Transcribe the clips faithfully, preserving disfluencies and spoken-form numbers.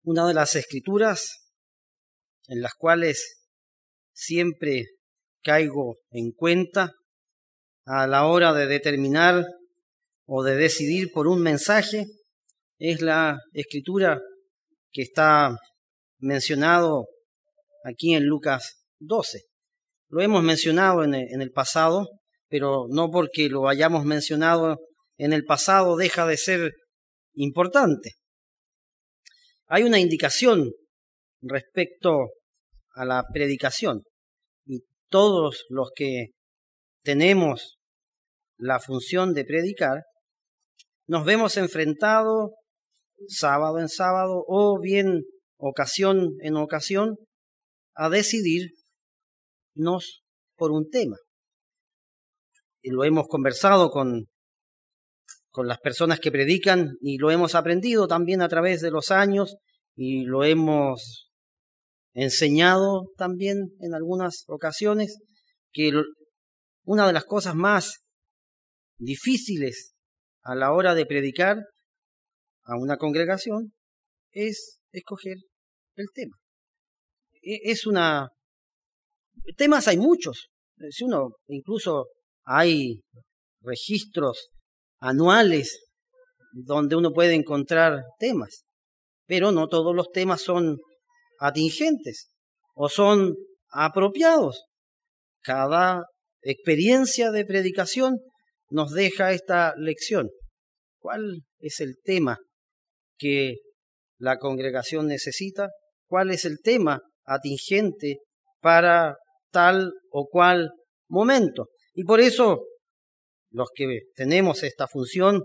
Una de las escrituras en las cuales siempre caigo en cuenta a la hora de determinar o de decidir por un mensaje es la escritura que está mencionado aquí en Lucas doce. Lo hemos mencionado en el, en el pasado, pero no porque lo hayamos mencionado en el pasado deja de ser importante. Hay una indicación respecto a la predicación y todos los que tenemos la función de predicar nos vemos enfrentados sábado en sábado o bien ocasión en ocasión a decidirnos por un tema. Y lo hemos conversado con, con las personas que predican y lo hemos aprendido también a través de los años y lo hemos enseñado también en algunas ocasiones, que una de las cosas más difíciles a la hora de predicar a una congregación es escoger el tema. Es una... Temas hay muchos. Si uno, incluso hay registros anuales donde uno puede encontrar temas, pero no todos los temas son atingentes o son apropiados. Cada experiencia de predicación nos deja esta lección. ¿Cuál es el tema que la congregación necesita? ¿Cuál es el tema atingente para tal o cual momento? Y por eso los que tenemos esta función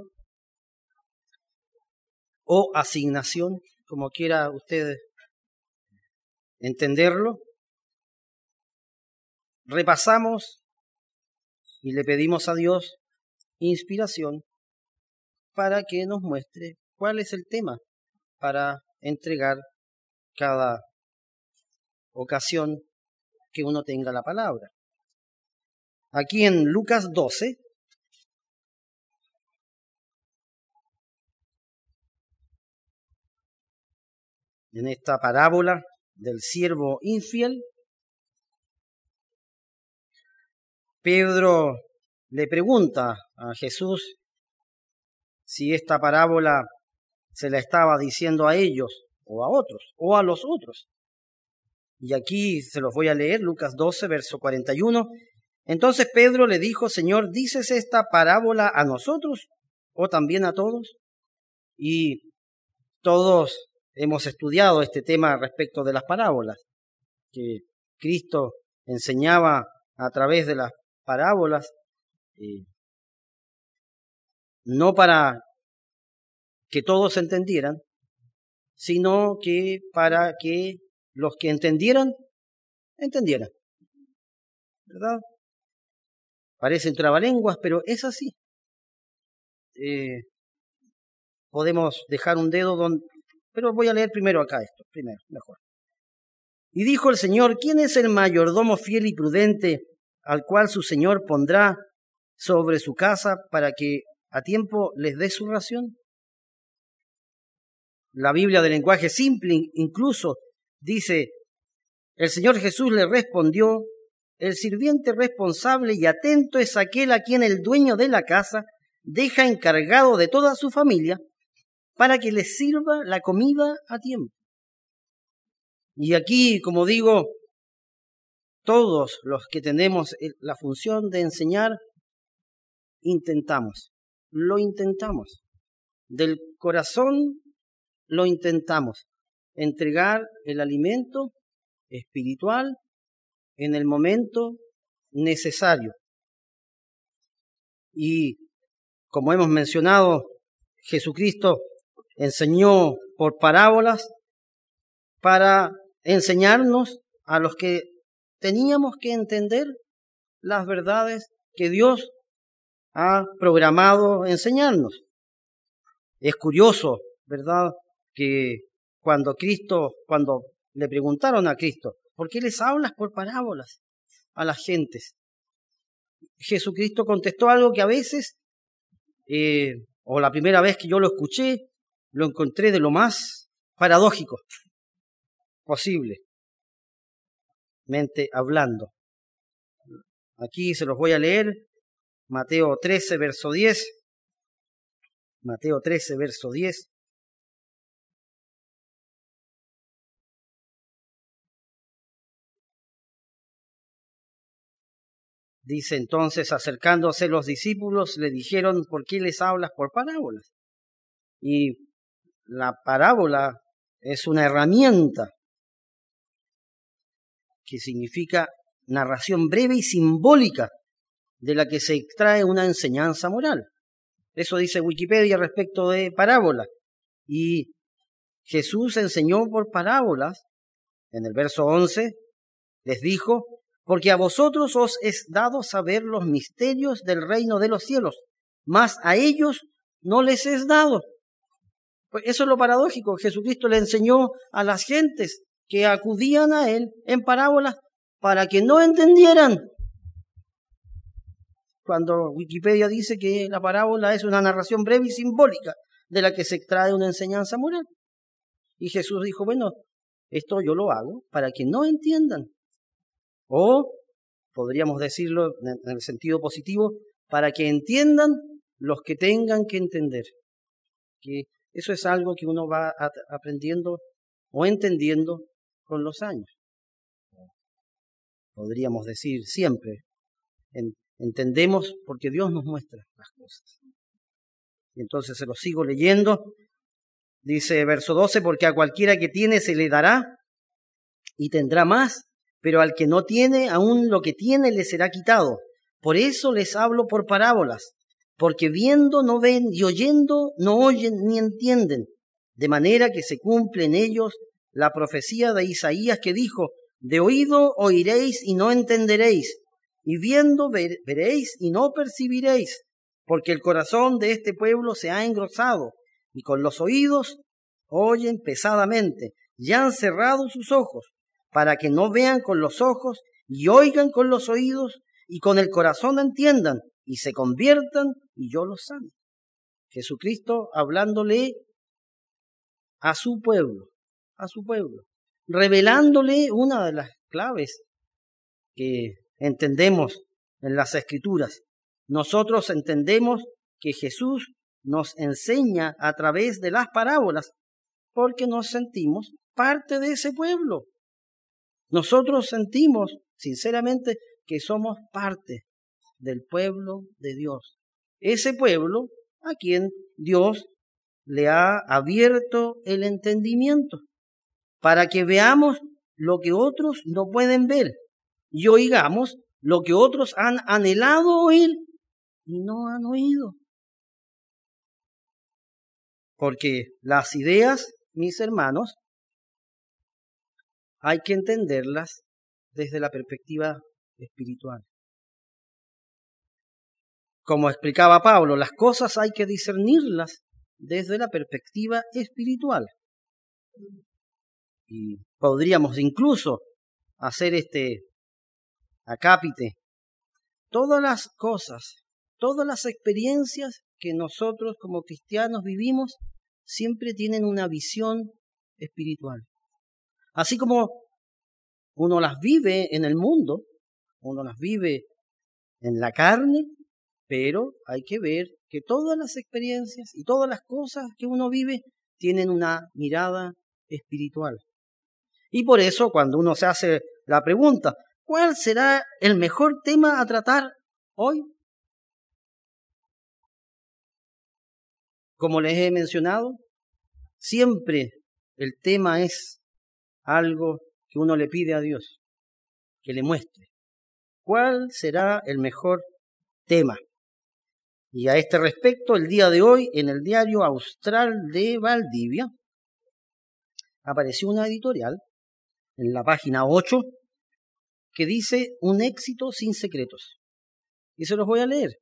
o asignación, como quiera usted entenderlo, repasamos y le pedimos a Dios inspiración para que nos muestre cuál es el tema para entregar cada ocasión que uno tenga la palabra. Aquí en Lucas doce, en esta parábola del siervo infiel, Pedro le pregunta a Jesús si esta parábola se la estaba diciendo a ellos o a otros, o a los otros. Y aquí se los voy a leer, Lucas doce, verso cuarenta y uno. Entonces Pedro le dijo: Señor, ¿dices esta parábola a nosotros o también a todos? Y todos hemos estudiado este tema respecto de las parábolas, que Cristo enseñaba a través de las parábolas, eh, no para que todos entendieran, sino que para que los que entendieran, entendieran. ¿Verdad? Parecen trabalenguas, pero es así. Eh, podemos dejar un dedo donde... Pero voy a leer primero acá esto, primero, mejor. Y dijo el Señor: ¿quién es el mayordomo fiel y prudente al cual su Señor pondrá sobre su casa para que a tiempo les dé su ración? La Biblia de lenguaje simple incluso dice: el Señor Jesús le respondió: el sirviente responsable y atento es aquel a quien el dueño de la casa deja encargado de toda su familia para que les sirva la comida a tiempo. Y aquí, como digo, todos los que tenemos la función de enseñar, intentamos, lo intentamos. Del corazón lo intentamos, entregar el alimento espiritual en el momento necesario. Y como hemos mencionado, Jesucristo enseñó por parábolas para enseñarnos a los que teníamos que entender las verdades que Dios ha programado enseñarnos. Es curioso, ¿verdad?, que cuando Cristo, cuando le preguntaron a Cristo: ¿por qué les hablas por parábolas a las gentes? Jesucristo contestó algo que a veces, eh, o la primera vez que yo lo escuché, lo encontré de lo más paradójico posible, mente hablando. Aquí se los voy a leer, Mateo trece, verso diez. Mateo trece, verso diez. Dice entonces, acercándose los discípulos, le dijeron, ¿por qué les hablas por parábolas? Y la parábola es una herramienta que significa narración breve y simbólica de la que se extrae una enseñanza moral. Eso dice Wikipedia respecto de parábola. Y Jesús enseñó por parábolas, en el verso once, les dijo, porque a vosotros os es dado saber los misterios del reino de los cielos, mas a ellos no les es dado. Pues eso es lo paradójico. Jesucristo le enseñó a las gentes que acudían a Él en parábolas para que no entendieran. Cuando Wikipedia dice que la parábola es una narración breve y simbólica de la que se extrae una enseñanza moral. Y Jesús dijo, bueno, esto yo lo hago para que no entiendan. O, podríamos decirlo en el sentido positivo, para que entiendan los que tengan que entender. Que eso es algo que uno va aprendiendo o entendiendo con los años. Podríamos decir siempre, entendemos porque Dios nos muestra las cosas. Y entonces se lo sigo leyendo. Dice verso doce, porque a cualquiera que tiene se le dará y tendrá más, pero al que no tiene, aún lo que tiene le será quitado. Por eso les hablo por parábolas, porque viendo no ven y oyendo no oyen ni entienden, de manera que se cumple en ellos la profecía de Isaías que dijo, de oído oiréis y no entenderéis, y viendo ver, veréis y no percibiréis, porque el corazón de este pueblo se ha engrosado, y con los oídos oyen pesadamente, y han cerrado sus ojos, para que no vean con los ojos, y oigan con los oídos, y con el corazón entiendan, y se conviertan, y yo los sane. Jesucristo hablándole a su pueblo, a su pueblo, revelándole una de las claves que entendemos en las Escrituras. Nosotros entendemos que Jesús nos enseña a través de las parábolas porque nos sentimos parte de ese pueblo. Nosotros sentimos, sinceramente, que somos parte del pueblo de Dios. Ese pueblo a quien Dios le ha abierto el entendimiento para que veamos lo que otros no pueden ver y oigamos lo que otros han anhelado oír y no han oído. Porque las ideas, mis hermanos, hay que entenderlas desde la perspectiva espiritual. Como explicaba Pablo, las cosas hay que discernirlas desde la perspectiva espiritual. Y podríamos incluso hacer este acápite. Todas las cosas, todas las experiencias que nosotros como cristianos vivimos siempre tienen una visión espiritual. Así como uno las vive en el mundo, uno las vive en la carne, pero hay que ver que todas las experiencias y todas las cosas que uno vive tienen una mirada espiritual. Y por eso cuando uno se hace la pregunta, ¿cuál será el mejor tema a tratar hoy? Como les he mencionado, siempre el tema es algo que uno le pide a Dios, que le muestre. ¿Cuál será el mejor tema? Y a este respecto, el día de hoy, en el Diario Austral de Valdivia, apareció una editorial en la página ocho que dice un éxito sin secretos. Y se los voy a leer.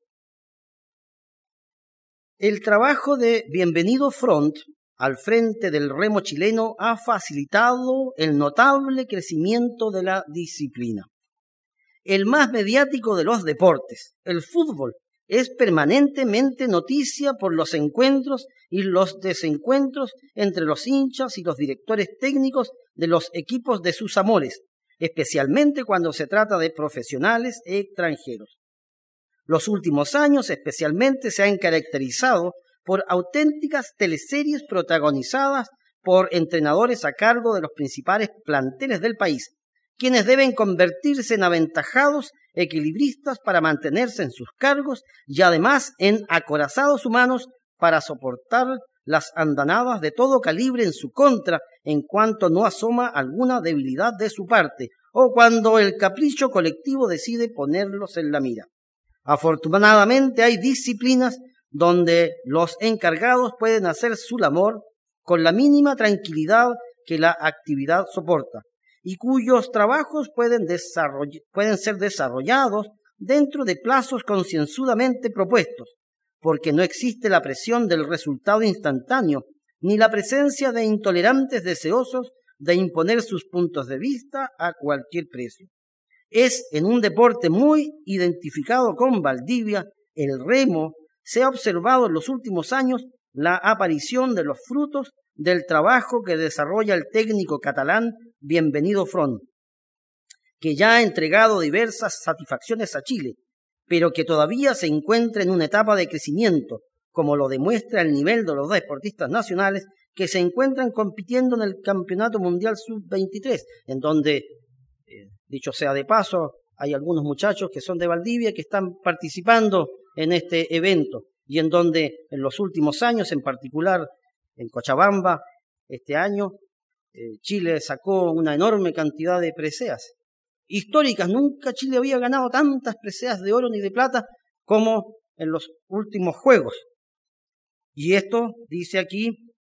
El trabajo de Bienvenido Front al frente del remo chileno ha facilitado el notable crecimiento de la disciplina. El más mediático de los deportes, el fútbol, es permanentemente noticia por los encuentros y los desencuentros entre los hinchas y los directores técnicos de los equipos de sus amores, especialmente cuando se trata de profesionales extranjeros. Los últimos años especialmente se han caracterizado por auténticas teleseries protagonizadas por entrenadores a cargo de los principales planteles del país, quienes deben convertirse en aventajados equilibristas para mantenerse en sus cargos y además en acorazados humanos para soportar las andanadas de todo calibre en su contra en cuanto no asoma alguna debilidad de su parte o cuando el capricho colectivo decide ponerlos en la mira. Afortunadamente hay disciplinas donde los encargados pueden hacer su labor con la mínima tranquilidad que la actividad soporta y cuyos trabajos pueden, pueden ser desarrollados dentro de plazos concienzudamente propuestos, porque no existe la presión del resultado instantáneo, ni la presencia de intolerantes deseosos de imponer sus puntos de vista a cualquier precio. Es en un deporte muy identificado con Valdivia, el remo, se ha observado en los últimos años la aparición de los frutos del trabajo que desarrolla el técnico catalán Bienvenido Front, que ya ha entregado diversas satisfacciones a Chile, pero que todavía se encuentra en una etapa de crecimiento, como lo demuestra el nivel de los dos deportistas nacionales que se encuentran compitiendo en el Campeonato Mundial sub veintitrés, en donde, eh, dicho sea de paso, hay algunos muchachos que son de Valdivia que están participando en este evento, y en donde en los últimos años, en particular en Cochabamba, este año, eh, Chile sacó una enorme cantidad de preseas históricas. Nunca Chile había ganado tantas preseas de oro ni de plata como en los últimos Juegos. Y esto, dice aquí,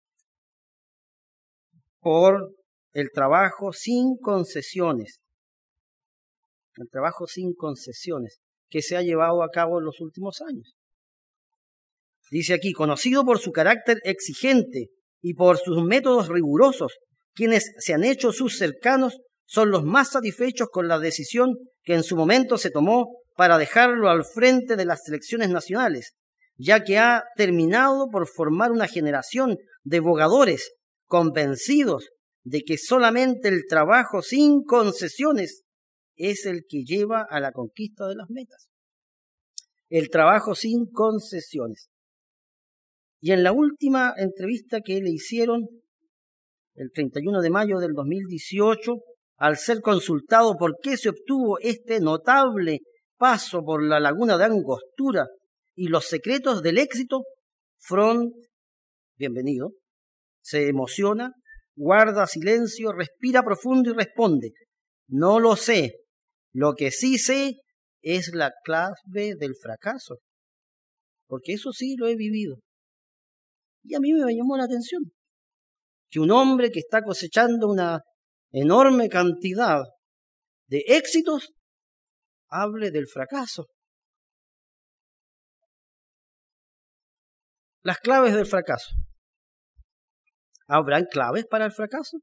por el trabajo sin concesiones, el trabajo sin concesiones que se ha llevado a cabo en los últimos años. Dice aquí, conocido por su carácter exigente y por sus métodos rigurosos, quienes se han hecho sus cercanos son los más satisfechos con la decisión que en su momento se tomó para dejarlo al frente de las selecciones nacionales, ya que ha terminado por formar una generación de bogadores convencidos de que solamente el trabajo sin concesiones es el que lleva a la conquista de las metas. El trabajo sin concesiones. Y en la última entrevista que le hicieron, el treinta y uno de mayo del dos mil dieciocho, al ser consultado por qué se obtuvo este notable paso por la laguna de Angostura y los secretos del éxito, Front, bienvenido, se emociona, guarda silencio, respira profundo y responde: no lo sé, lo que sí sé es la clave del fracaso, porque eso sí lo he vivido. Y a mí me llamó la atención que un hombre que está cosechando una enorme cantidad de éxitos hable del fracaso. Las claves del fracaso. ¿Habrán claves para el fracaso?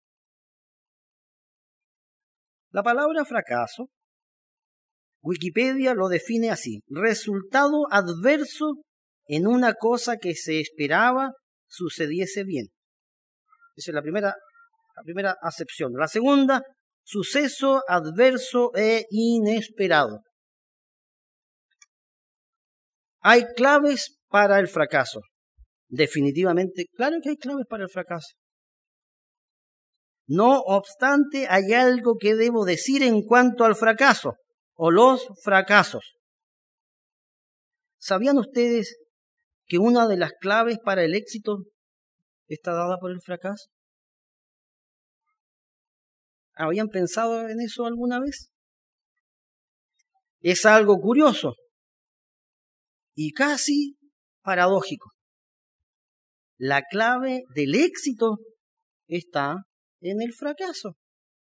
La palabra fracaso, Wikipedia lo define así: resultado adverso en una cosa que se esperaba sucediese bien. Esa es la primera, la primera acepción. La segunda, suceso adverso e inesperado. ¿Hay claves para el fracaso? Definitivamente, claro que hay claves para el fracaso. No obstante, hay algo que debo decir en cuanto al fracaso o los fracasos. ¿Sabían ustedes que una de las claves para el éxito está dada por el fracaso? ¿Habían pensado en eso alguna vez? Es algo curioso y casi paradójico. La clave del éxito está en el fracaso.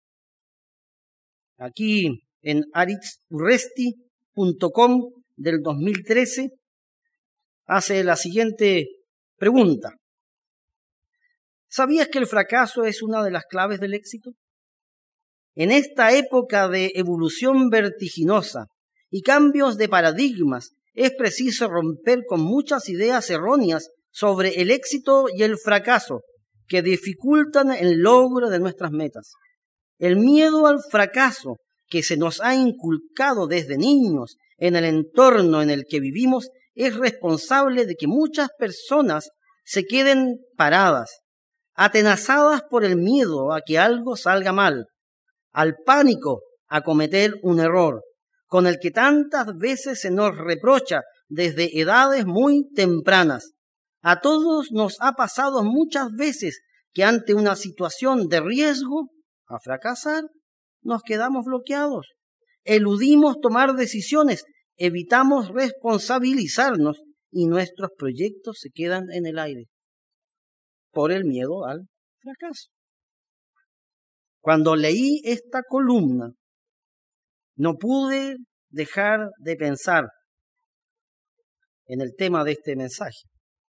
Aquí en aritz urresti punto com del dos mil trece hace la siguiente pregunta: ¿sabías que el fracaso es una de las claves del éxito? En esta época de evolución vertiginosa y cambios de paradigmas, es preciso romper con muchas ideas erróneas sobre el éxito y el fracaso que dificultan el logro de nuestras metas. El miedo al fracaso que se nos ha inculcado desde niños en el entorno en el que vivimos es responsable de que muchas personas se queden paradas, atenazadas por el miedo a que algo salga mal, al pánico a cometer un error, con el que tantas veces se nos reprocha desde edades muy tempranas. A todos nos ha pasado muchas veces que ante una situación de riesgo a fracasar, nos quedamos bloqueados, eludimos tomar decisiones, evitamos responsabilizarnos y nuestros proyectos se quedan en el aire por el miedo al fracaso. Cuando leí esta columna, no pude dejar de pensar en el tema de este mensaje.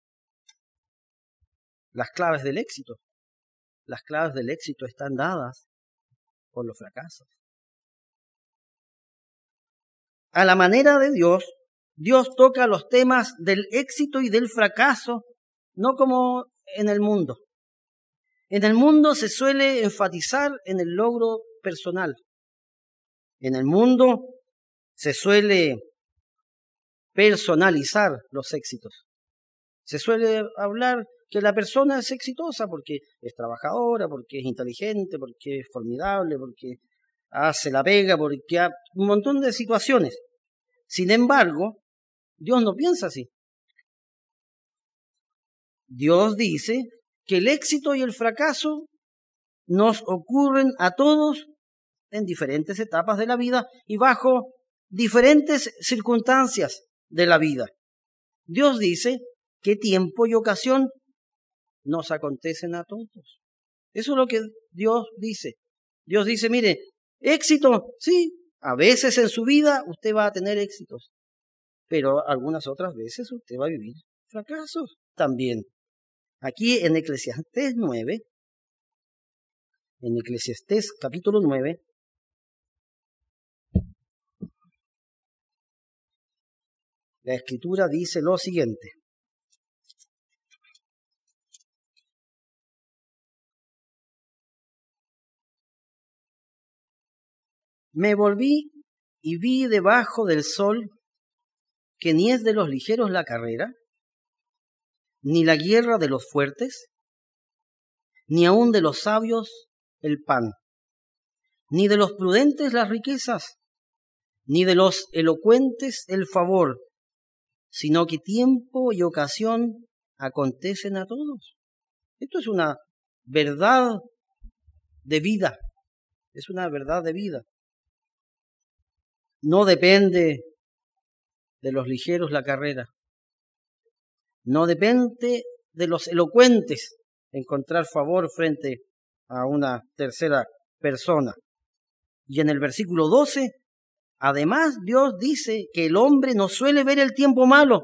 Las claves del éxito. Las claves del éxito están dadas por los fracasos. A la manera de Dios, Dios toca los temas del éxito y del fracaso, no como en el mundo. En el mundo se suele enfatizar en el logro personal. En el mundo se suele personalizar los éxitos. Se suele hablar que la persona es exitosa porque es trabajadora, porque es inteligente, porque es formidable, porque hace la pega, porque hay un montón de situaciones. Sin embargo, Dios no piensa así. Dios dice que el éxito y el fracaso nos ocurren a todos en diferentes etapas de la vida y bajo diferentes circunstancias de la vida. Dios dice que tiempo y ocasión nos acontecen a todos. Eso es lo que Dios dice. Dios dice, mire, éxito, sí, a veces en su vida usted va a tener éxitos, pero algunas otras veces usted va a vivir fracasos también. Aquí en Eclesiastés nueve, en Eclesiastés capítulo nueve, la Escritura dice lo siguiente. Me volví y vi debajo del sol que ni es de los ligeros la carrera, ni la guerra de los fuertes, ni aun de los sabios el pan, ni de los prudentes las riquezas, ni de los elocuentes el favor, sino que tiempo y ocasión acontecen a todos. Esto es una verdad de vida, es una verdad de vida. No depende de los ligeros la carrera. No depende de los elocuentes encontrar favor frente a una tercera persona. Y en el versículo doce, además Dios dice que el hombre no suele ver el tiempo malo,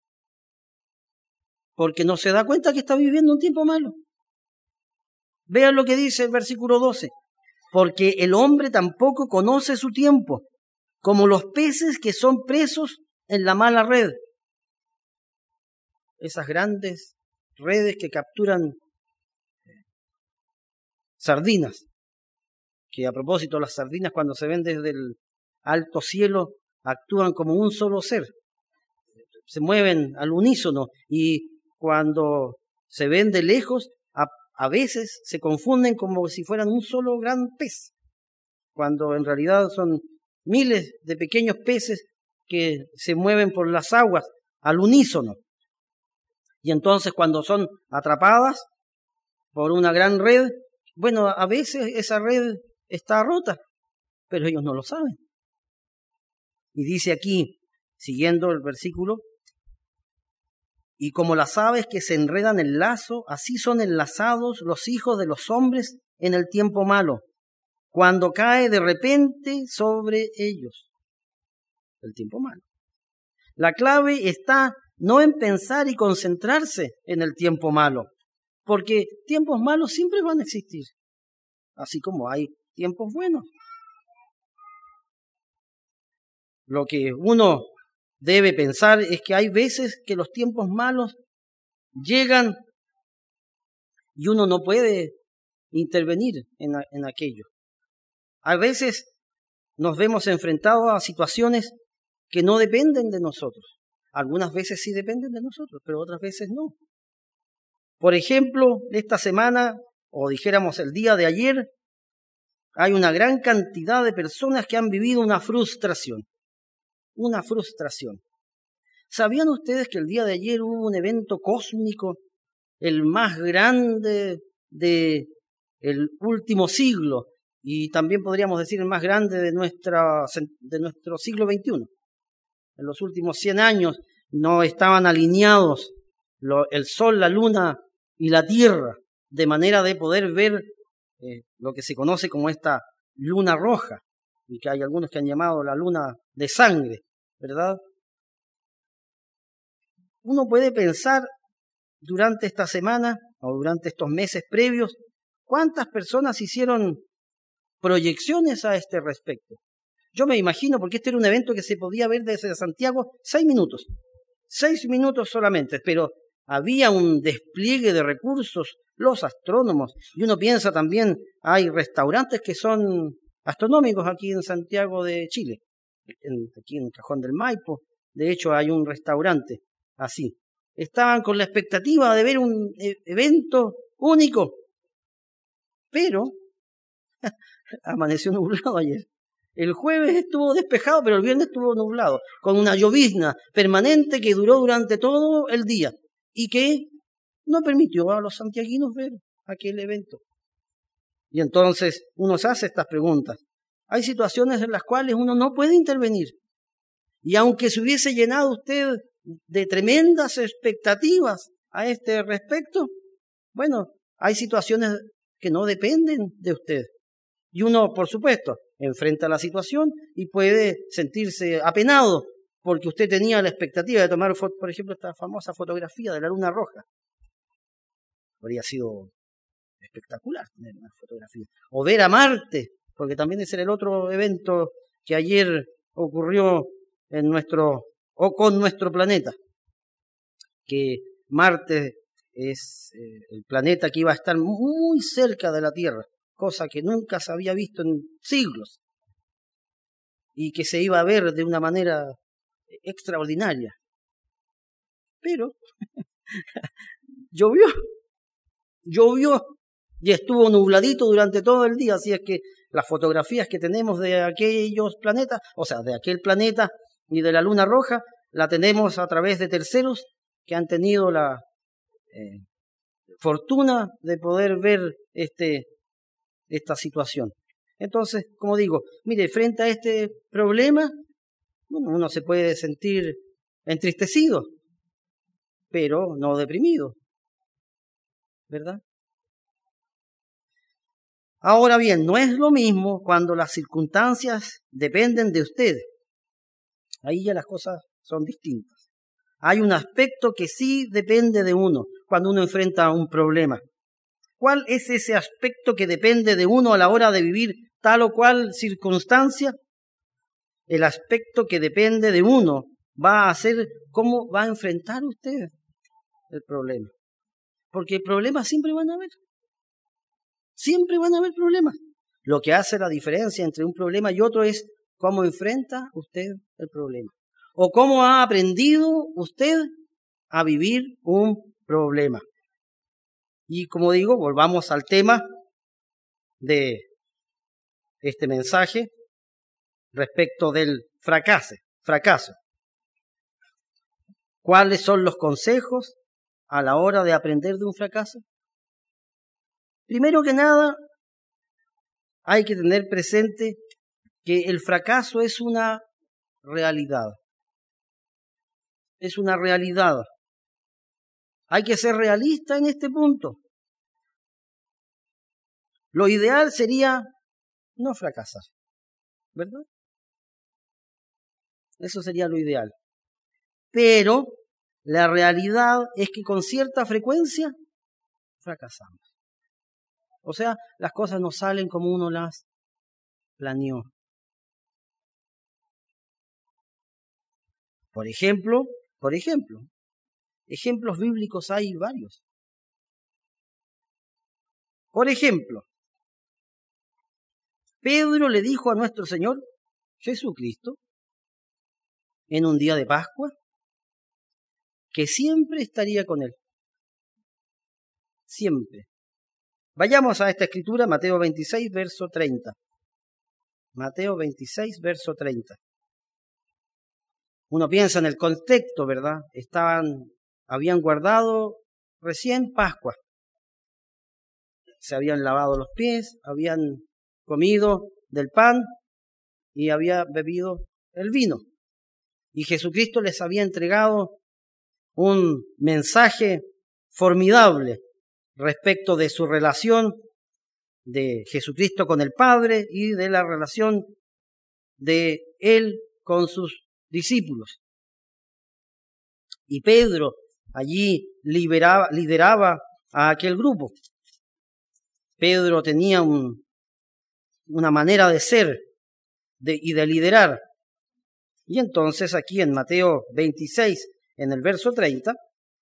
porque no se da cuenta que está viviendo un tiempo malo. Vean lo que dice el versículo doce. Porque el hombre tampoco conoce su tiempo, como los peces que son presos en la mala red. Esas grandes redes que capturan sardinas, que a propósito las sardinas cuando se ven desde el alto cielo actúan como un solo ser, se mueven al unísono y cuando se ven de lejos a, a veces se confunden como si fueran un solo gran pez, cuando en realidad son miles de pequeños peces que se mueven por las aguas al unísono. Y entonces cuando son atrapadas por una gran red, bueno, a veces esa red está rota, pero ellos no lo saben. Y dice aquí, siguiendo el versículo, y como las aves que se enredan en lazo, así son enlazados los hijos de los hombres en el tiempo malo, cuando cae de repente sobre ellos el tiempo malo. La clave está no en pensar y concentrarse en el tiempo malo, porque tiempos malos siempre van a existir, así como hay tiempos buenos. Lo que uno debe pensar es que hay veces que los tiempos malos llegan y uno no puede intervenir en, en aquello. A veces nos vemos enfrentados a situaciones que no dependen de nosotros. Algunas veces sí dependen de nosotros, pero otras veces no. Por ejemplo, esta semana, o dijéramos el día de ayer, hay una gran cantidad de personas que han vivido una frustración. Una frustración. ¿Sabían ustedes que el día de ayer hubo un evento cósmico, el más grande del último siglo? Y también podríamos decir el más grande de, nuestra, de nuestro siglo veintiuno. En los últimos cien años no estaban alineados lo, el Sol, la Luna y la Tierra, de manera de poder ver eh, lo que se conoce como esta luna roja, y que hay algunos que han llamado la luna de sangre, ¿verdad? Uno puede pensar durante esta semana o durante estos meses previos, ¿cuántas personas hicieron proyecciones a este respecto? Yo me imagino, porque este era un evento que se podía ver desde Santiago seis minutos, seis minutos solamente, pero había un despliegue de recursos, los astrónomos, y uno piensa también, hay restaurantes que son astronómicos aquí en Santiago de Chile, en, aquí en Cajón del Maipo, de hecho hay un restaurante así. Estaban con la expectativa de ver un e- evento único, pero amaneció nublado ayer. El jueves estuvo despejado, pero el viernes estuvo nublado, con una llovizna permanente que duró durante todo el día y que no permitió a los santiaguinos ver aquel evento. Y entonces uno se hace estas preguntas. Hay situaciones en las cuales uno no puede intervenir. Y aunque se hubiese llenado usted de tremendas expectativas a este respecto, bueno, hay situaciones que no dependen de usted. Y uno, por supuesto, enfrenta la situación y puede sentirse apenado porque usted tenía la expectativa de tomar, por ejemplo, esta famosa fotografía de la luna roja. Habría sido espectacular tener una fotografía. O ver a Marte, porque también ese era el otro evento que ayer ocurrió en nuestro, o con nuestro planeta. Que Marte es eh, el planeta que iba a estar muy cerca de la Tierra, cosa que nunca se había visto en siglos, y que se iba a ver de una manera extraordinaria. Pero llovió, llovió y estuvo nubladito durante todo el día, así es que las fotografías que tenemos de aquellos planetas, o sea, de aquel planeta y de la luna roja, la tenemos a través de terceros que han tenido la eh, fortuna de poder ver este, esta situación. Entonces, como digo, mire, frente a este problema, bueno, uno se puede sentir entristecido, pero no deprimido, ¿verdad? Ahora bien, no es lo mismo cuando las circunstancias dependen de usted. Ahí ya las cosas son distintas. Hay un aspecto que sí depende de uno cuando uno enfrenta un problema. ¿Cuál es ese aspecto que depende de uno a la hora de vivir tal o cual circunstancia? El aspecto que depende de uno va a ser cómo va a enfrentar usted el problema. Porque problemas siempre van a haber. Siempre van a haber problemas. Lo que hace la diferencia entre un problema y otro es cómo enfrenta usted el problema. O cómo ha aprendido usted a vivir un problema. Y como digo, volvamos al tema de este mensaje respecto del fracaso. fracaso. ¿Cuáles son los consejos a la hora de aprender de un fracaso? Primero que nada, hay que tener presente que el fracaso es una realidad. Es una realidad. Hay que ser realista en este punto. Lo ideal sería no fracasar, ¿verdad? Eso sería lo ideal. Pero la realidad es que con cierta frecuencia fracasamos. O sea, las cosas no salen como uno las planeó. Por ejemplo, por ejemplo, ejemplos bíblicos hay varios. Por ejemplo, Pedro le dijo a nuestro Señor Jesucristo en un día de Pascua que siempre estaría con él. Siempre. Vayamos a esta escritura, Mateo veintiséis, verso treinta. Mateo veintiséis, verso treinta. Uno piensa en el contexto, ¿verdad? Estaban, habían guardado recién Pascua. Se habían lavado los pies, habían comido del pan y había bebido el vino. Y Jesucristo les había entregado un mensaje formidable respecto de su relación de Jesucristo con el Padre y de la relación de Él con sus discípulos. Y Pedro allí liberaba, lideraba a aquel grupo. Pedro tenía un, una manera de ser de, y de liderar. Y entonces aquí en Mateo veintiséis, en el verso treinta,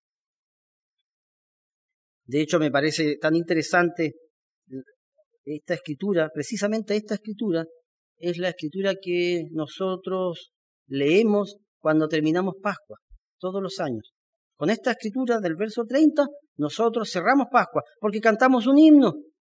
de hecho me parece tan interesante esta escritura, precisamente esta escritura es la escritura que nosotros leemos cuando terminamos Pascua, todos los años. Con esta escritura del verso treinta, nosotros cerramos Pascua, porque cantamos un himno.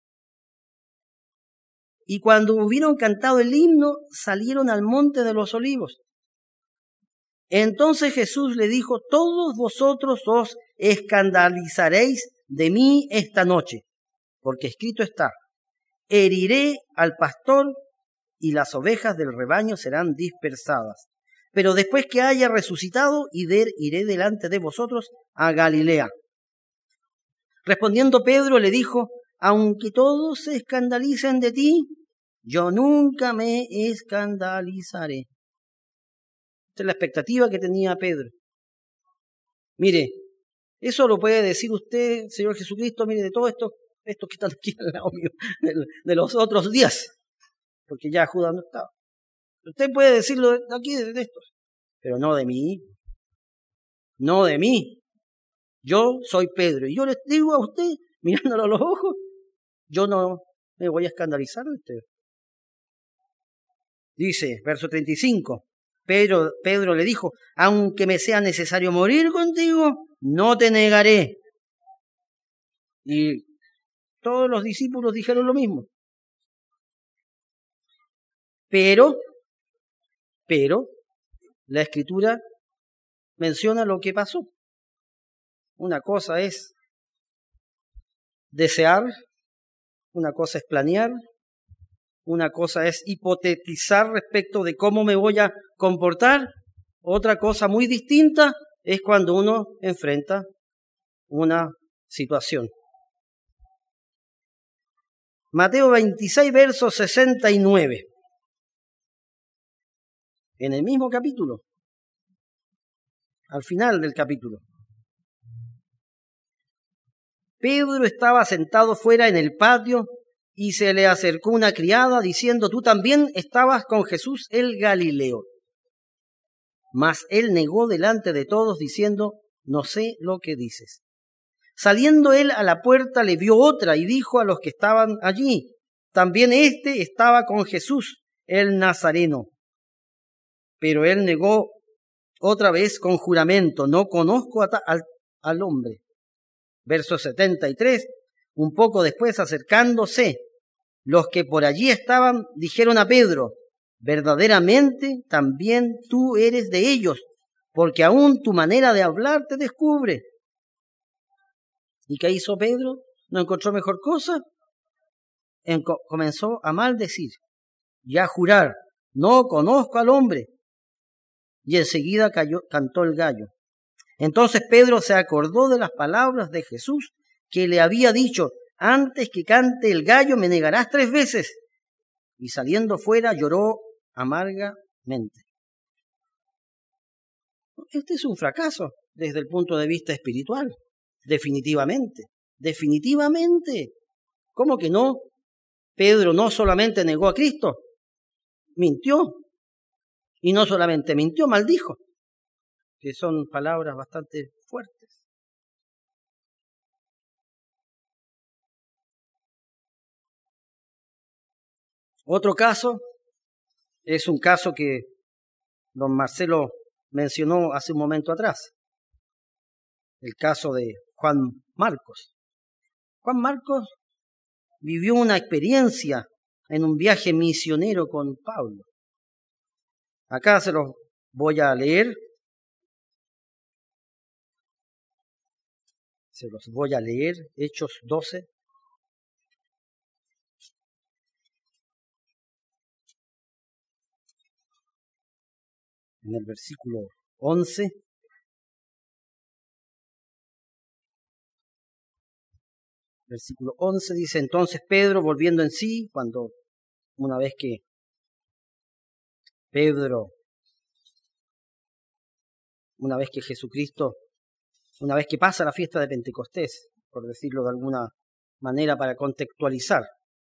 Y cuando hubieron cantado el himno, salieron al monte de los olivos. Entonces Jesús le dijo, todos vosotros os escandalizaréis de mí esta noche, porque escrito está, heriré al pastor y las ovejas del rebaño serán dispersadas. Pero después que haya resucitado, iré delante de vosotros a Galilea. Respondiendo Pedro le dijo, aunque todos se escandalicen de ti, yo nunca me escandalizaré. Esta es la expectativa que tenía Pedro. Mire, eso lo puede decir usted, Señor Jesucristo, mire, de todos estos, estos que están aquí al lado mío, de, de los otros días, porque ya Judas no estaba. Usted puede decirlo de aquí, de estos, pero no de mí, no de mí. Yo soy Pedro, y yo les digo a usted, mirándolo a los ojos, yo no me voy a escandalizar de usted. Dice, verso treinta y cinco, Pedro, Pedro le dijo, aunque me sea necesario morir contigo, no te negaré. Y todos los discípulos dijeron lo mismo. Pero, pero, la Escritura menciona lo que pasó. Una cosa es desear, una cosa es planear, una cosa es hipotetizar respecto de cómo me voy a comportar. Otra cosa muy distinta es cuando uno enfrenta una situación. Mateo veintiséis, verso sesenta y nueve. En el mismo capítulo, al final del capítulo. Pedro estaba sentado fuera en el patio y se le acercó una criada diciendo, tú también estabas con Jesús el Galileo. Mas él negó delante de todos diciendo, no sé lo que dices. Saliendo él a la puerta le vio otra y dijo a los que estaban allí, también éste estaba con Jesús el Nazareno. Pero él negó otra vez con juramento, no conozco a ta- al, al hombre. Verso setenta y tres, un poco después acercándose, los que por allí estaban dijeron a Pedro, verdaderamente también tú eres de ellos, porque aún tu manera de hablar te descubre. ¿Y qué hizo Pedro? ¿No encontró mejor cosa? En- comenzó a maldecir y a jurar, no conozco al hombre. Y enseguida cayó, cantó el gallo. Entonces Pedro se acordó de las palabras de Jesús que le había dicho, antes que cante el gallo me negarás tres veces. Y saliendo fuera lloró amargamente. Este es un fracaso desde el punto de vista espiritual, definitivamente, definitivamente. ¿Cómo que no? Pedro no solamente negó a Cristo, mintió. Y no solamente mintió, maldijo. que son palabras bastante fuertes. Otro caso es un caso que don Marcelo mencionó hace un momento atrás, el caso de Juan Marcos. Juan Marcos vivió una experiencia en un viaje misionero con Pablo. Acá se los voy a leer. Se los voy a leer, Hechos doce. En el versículo once. Versículo once dice, entonces Pedro, volviendo en sí, cuando una vez que Pedro, una vez que Jesucristo, una vez que pasa la fiesta de Pentecostés, por decirlo de alguna manera para contextualizar,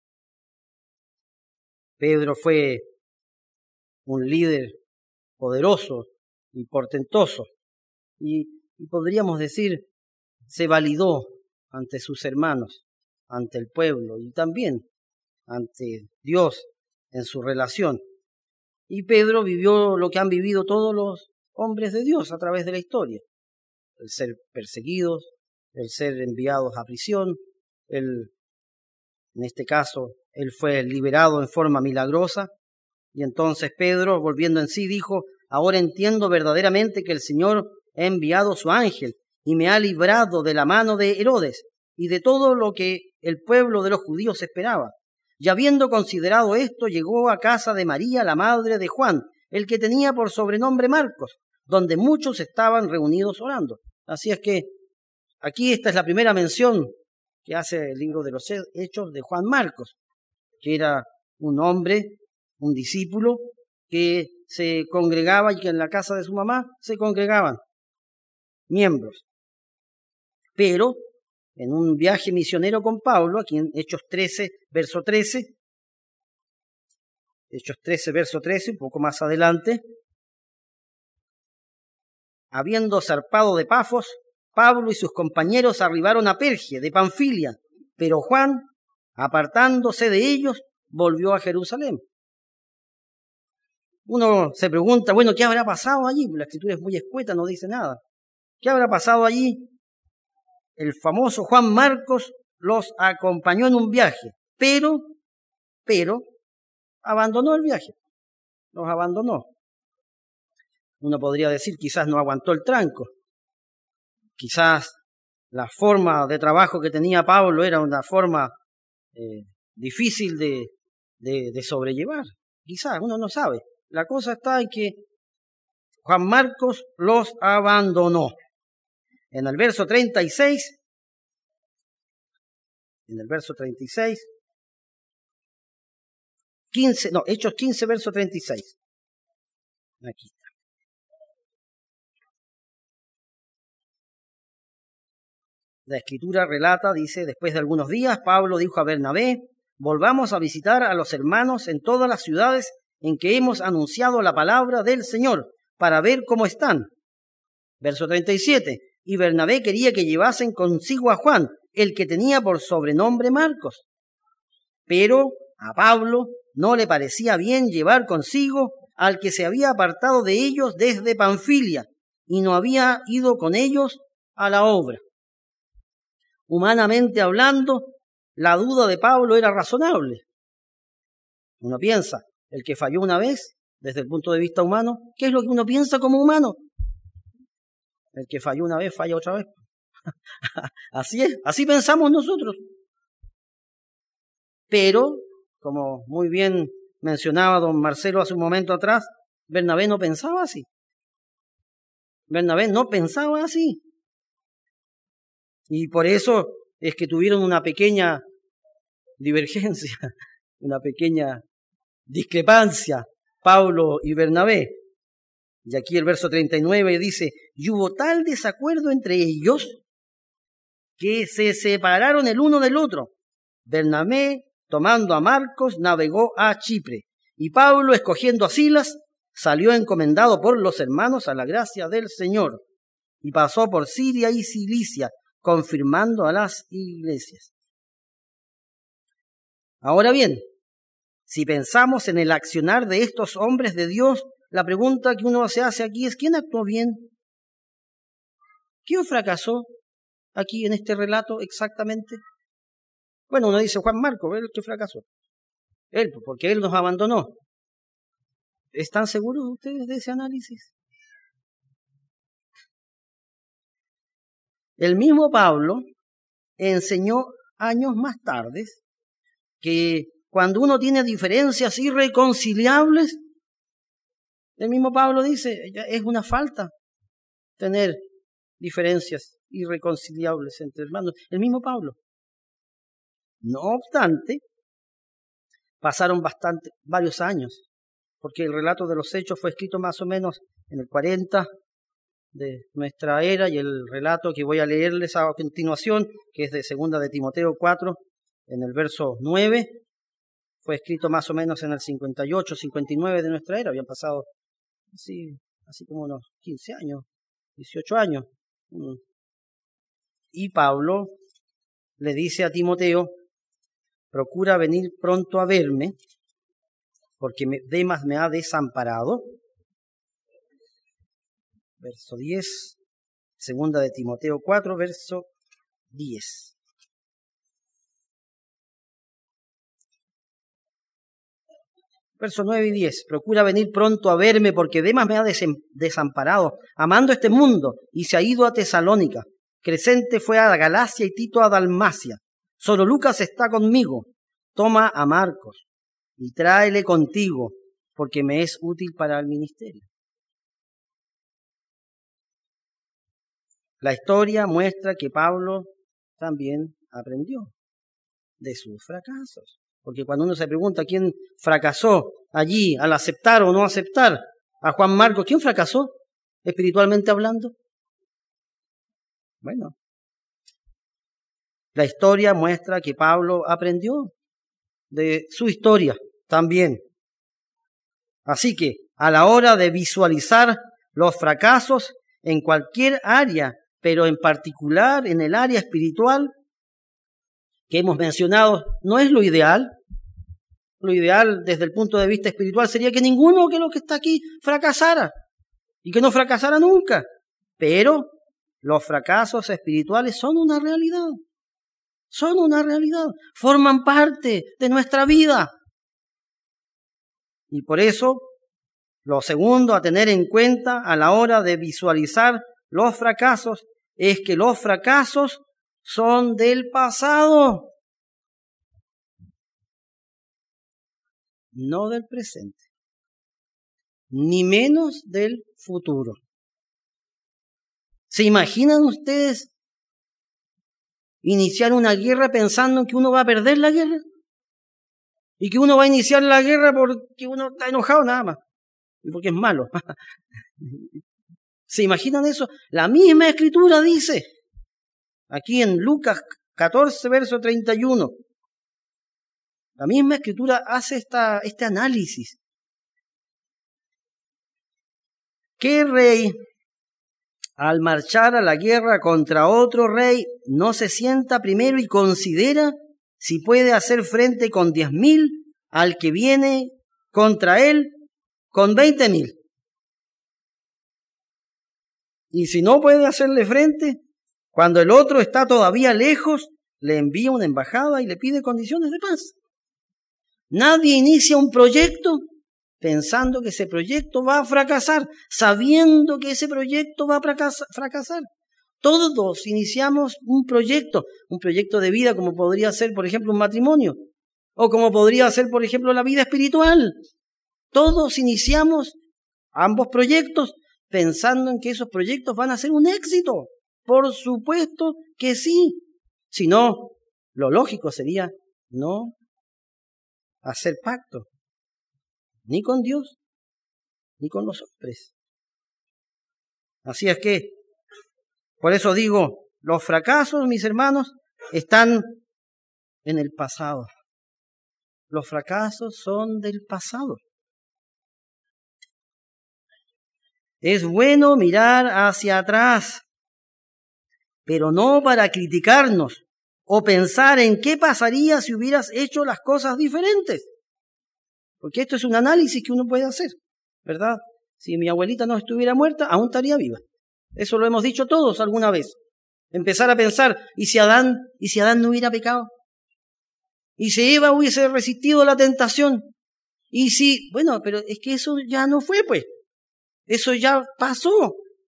Pedro fue un líder poderoso y portentoso, y, y podríamos decir, se validó ante sus hermanos, ante el pueblo y también ante Dios en su relación. Y Pedro vivió lo que han vivido todos los hombres de Dios a través de la historia: el ser perseguidos, el ser enviados a prisión, el, en este caso, él fue liberado en forma milagrosa. Y entonces Pedro, volviendo en sí, dijo, ahora entiendo verdaderamente que el Señor ha enviado su ángel y me ha librado de la mano de Herodes y de todo lo que el pueblo de los judíos esperaba. Y habiendo considerado esto, llegó a casa de María, la madre de Juan, el que tenía por sobrenombre Marcos, donde muchos estaban reunidos orando. Así es que aquí esta es la primera mención que hace el libro de los Hechos de Juan Marcos, que era un hombre, un discípulo, que se congregaba y que en la casa de su mamá se congregaban miembros. Pero en un viaje misionero con Pablo, aquí en Hechos trece, verso trece, Hechos trece, verso trece, un poco más adelante, habiendo zarpado de Pafos, Pablo y sus compañeros arribaron a Perge, de Panfilia, pero Juan, apartándose de ellos, volvió a Jerusalén. Uno se pregunta, bueno, ¿qué habrá pasado allí? La escritura es muy escueta, no dice nada. ¿Qué habrá pasado allí? El famoso Juan Marcos los acompañó en un viaje, pero, pero, abandonó el viaje. Los abandonó. Uno podría decir, quizás no aguantó el tranco. Quizás la forma de trabajo que tenía Pablo era una forma eh, difícil de, de, de sobrellevar. Quizás, uno no sabe. La cosa está en que Juan Marcos los abandonó. En el verso treinta y seis, en el verso treinta y seis, quince, no, Hechos quince, verso treinta y seis. Aquí está. La escritura relata, dice, después de algunos días, Pablo dijo a Bernabé, volvamos a visitar a los hermanos en todas las ciudades en que hemos anunciado la palabra del Señor, para ver cómo están. Verso treinta y siete. Y Bernabé quería que llevasen consigo a Juan, el que tenía por sobrenombre Marcos. Pero a Pablo no le parecía bien llevar consigo al que se había apartado de ellos desde Panfilia y no había ido con ellos a la obra. Humanamente hablando, la duda de Pablo era razonable. Uno piensa, el que falló una vez, desde el punto de vista humano, ¿qué es lo que uno piensa como humano? El que falló una vez, falla otra vez. Así es, así pensamos nosotros. Pero, como muy bien mencionaba don Marcelo hace un momento atrás, Bernabé no pensaba así. Bernabé no pensaba así. Y por eso es que tuvieron una pequeña divergencia, una pequeña discrepancia, Pablo y Bernabé. Y aquí el verso treinta y nueve dice, y hubo tal desacuerdo entre ellos que se separaron el uno del otro. Bernabé, tomando a Marcos, navegó a Chipre, y Pablo, escogiendo a Silas, salió encomendado por los hermanos a la gracia del Señor y pasó por Siria y Cilicia, confirmando a las iglesias. Ahora bien, si pensamos en el accionar de estos hombres de Dios, la pregunta que uno se hace aquí es: ¿quién actuó bien? ¿Quién fracasó aquí en este relato exactamente? Bueno, uno dice Juan Marcos, él que fracasó. Él, porque él nos abandonó. ¿Están seguros ustedes de ese análisis? El mismo Pablo enseñó años más tarde que cuando uno tiene diferencias irreconciliables, el mismo Pablo dice, es una falta tener diferencias irreconciliables entre hermanos. El mismo Pablo. No obstante, pasaron bastante, varios años, porque el relato de los Hechos fue escrito más o menos en el cuarenta de nuestra era, y el relato que voy a leerles a continuación, que es de segunda de Timoteo cuatro, en el verso nueve, fue escrito más o menos en el cincuenta y ocho, cincuenta y nueve de nuestra era. Habían pasado así, así como unos quince años, dieciocho años. Y Pablo le dice a Timoteo: procura venir pronto a verme, porque Demas me ha desamparado. Verso diez, segunda de Timoteo cuatro, verso diez. Verso nueve y diez. Procura venir pronto a verme, porque Demas me ha desamparado, amando este mundo, y se ha ido a Tesalónica. Crescente fue a Galacia y Tito a Dalmacia. Solo Lucas está conmigo. Toma a Marcos y tráele contigo, porque me es útil para el ministerio. La historia muestra que Pablo también aprendió de sus fracasos. Porque cuando uno se pregunta quién fracasó allí al aceptar o no aceptar a Juan Marcos, ¿quién fracasó espiritualmente hablando? Bueno, la historia muestra que Pablo aprendió de su historia también. Así que a la hora de visualizar los fracasos en cualquier área, pero en particular en el área espiritual que hemos mencionado, no es lo ideal. Lo ideal desde el punto de vista espiritual sería que ninguno de los que está aquí fracasara y que no fracasara nunca. Pero los fracasos espirituales son una realidad. Son una realidad. Forman parte de nuestra vida. Y por eso, lo segundo a tener en cuenta a la hora de visualizar los fracasos es que los fracasos son del pasado, no del presente, ni menos del futuro. ¿Se imaginan ustedes iniciar una guerra pensando que uno va a perder la guerra? Y que uno va a iniciar la guerra porque uno está enojado nada más, y porque es malo. ¿Se imaginan eso? La misma Escritura dice, aquí en Lucas catorce, verso treinta y uno, la misma Escritura hace esta, este análisis. ¿Qué rey, al marchar a la guerra contra otro rey, no se sienta primero y considera si puede hacer frente con diez mil al que viene contra él con veinte mil? Y si no puede hacerle frente, cuando el otro está todavía lejos, le envía una embajada y le pide condiciones de paz. Nadie inicia un proyecto pensando que ese proyecto va a fracasar, sabiendo que ese proyecto va a fracasar. Todos iniciamos un proyecto, un proyecto de vida, como podría ser, por ejemplo, un matrimonio, o como podría ser, por ejemplo, la vida espiritual. Todos iniciamos ambos proyectos pensando en que esos proyectos van a ser un éxito. Por supuesto que sí. Si no, lo lógico sería no hacer pacto, ni con Dios, ni con los hombres. Así es que, por eso digo, los fracasos, mis hermanos, están en el pasado. Los fracasos son del pasado. Es bueno mirar hacia atrás, pero no para criticarnos o pensar en qué pasaría si hubieras hecho las cosas diferentes. Porque esto es un análisis que uno puede hacer, ¿verdad? Si mi abuelita no estuviera muerta, aún estaría viva. Eso lo hemos dicho todos alguna vez. Empezar a pensar, ¿y si Adán, y si Adán no hubiera pecado? ¿Y si Eva hubiese resistido la tentación? Y si, bueno, pero es que eso ya no fue, pues. Eso ya pasó.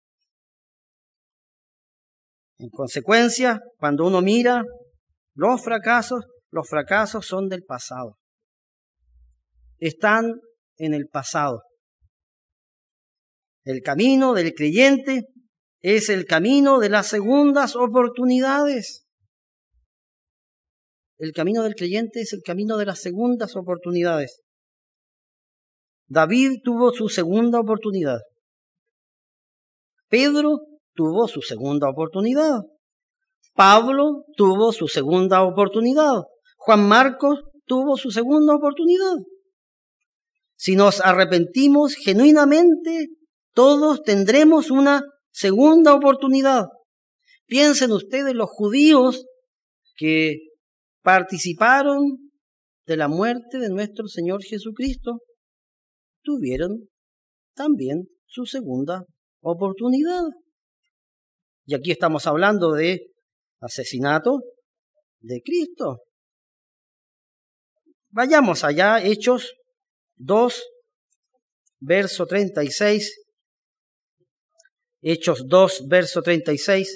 En consecuencia, cuando uno mira los fracasos, los fracasos son del pasado. Están en el pasado. El camino del creyente es el camino de las segundas oportunidades. El camino del creyente es el camino de las segundas oportunidades. David tuvo su segunda oportunidad. Pedro tuvo su segunda oportunidad. Pablo tuvo su segunda oportunidad. Juan Marcos tuvo su segunda oportunidad. Si nos arrepentimos genuinamente, todos tendremos una segunda oportunidad. Piensen ustedes los judíos que participaron de la muerte de nuestro Señor Jesucristo, tuvieron también su segunda oportunidad. Y aquí estamos hablando de asesinato de Cristo. Vayamos allá, Hechos dos, verso treinta y seis. Hechos dos, verso treinta y seis.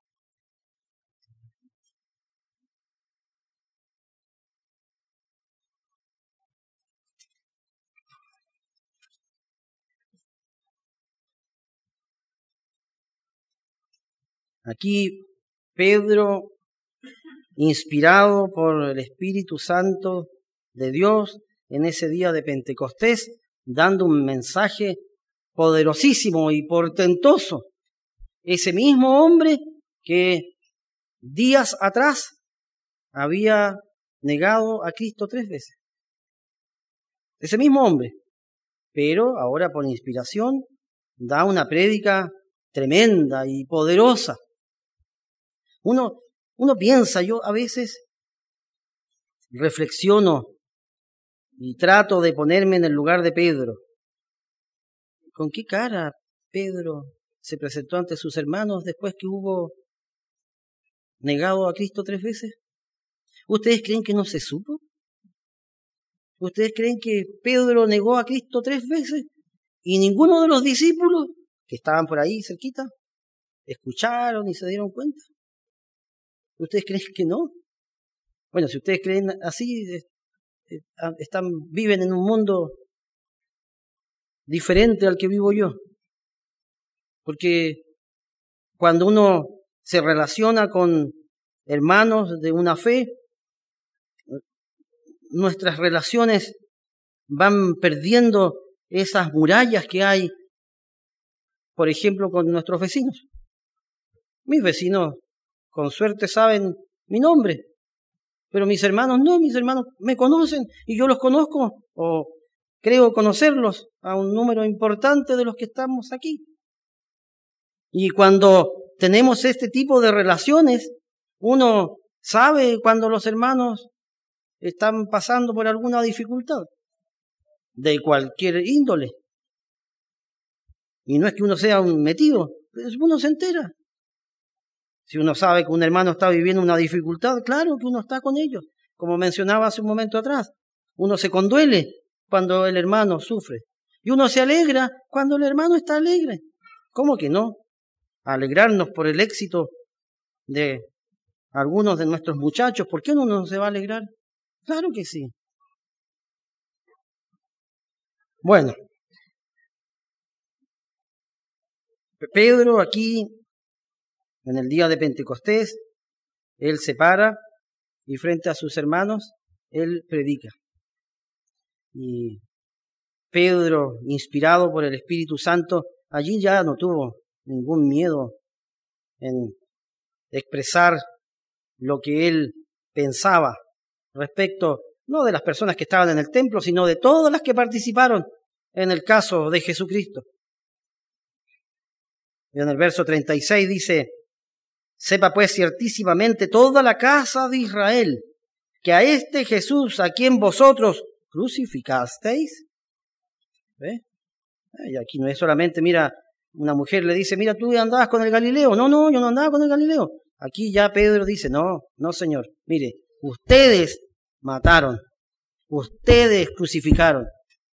Aquí Pedro, inspirado por el Espíritu Santo de Dios en ese día de Pentecostés, dando un mensaje poderosísimo y portentoso. Ese mismo hombre que días atrás había negado a Cristo tres veces. Ese mismo hombre, pero ahora por inspiración da una prédica tremenda y poderosa. Uno, uno piensa, yo a veces reflexiono y trato de ponerme en el lugar de Pedro. ¿Con qué cara Pedro se presentó ante sus hermanos después que hubo negado a Cristo tres veces? ¿Ustedes creen que no se supo? ¿Ustedes creen que Pedro negó a Cristo tres veces y ninguno de los discípulos que estaban por ahí cerquita escucharon y se dieron cuenta? ¿Ustedes creen que no? Bueno, si ustedes creen así, están, viven en un mundo diferente al que vivo yo. Porque cuando uno se relaciona con hermanos de una fe, nuestras relaciones van perdiendo esas murallas que hay, por ejemplo, con nuestros vecinos. Mis vecinos, con suerte, saben mi nombre, pero mis hermanos no, mis hermanos me conocen y yo los conozco, o creo conocerlos a un número importante de los que estamos aquí. Y cuando tenemos este tipo de relaciones, uno sabe cuando los hermanos están pasando por alguna dificultad, de cualquier índole. Y no es que uno sea un metido, uno se entera. Si uno sabe que un hermano está viviendo una dificultad, claro que uno está con ellos. Como mencionaba hace un momento atrás, uno se conduele cuando el hermano sufre. Y uno se alegra cuando el hermano está alegre. ¿Cómo que no? Alegrarnos por el éxito de algunos de nuestros muchachos. ¿Por qué uno no se va a alegrar? Claro que sí. Bueno, Pedro aquí, en el día de Pentecostés, él se para y frente a sus hermanos, él predica. Y Pedro, inspirado por el Espíritu Santo, allí ya no tuvo ningún miedo en expresar lo que él pensaba respecto, no de las personas que estaban en el templo, sino de todas las que participaron en el caso de Jesucristo. Y en el verso treinta y seis dice, sepa pues ciertísimamente toda la casa de Israel, que a este Jesús, a quien vosotros crucificasteis, ¿ve? Y aquí no es solamente, mira, una mujer le dice, mira, tú andabas con el Galileo. No, no, yo no andaba con el Galileo. Aquí ya Pedro dice, no, no señor, mire, ustedes mataron, ustedes crucificaron.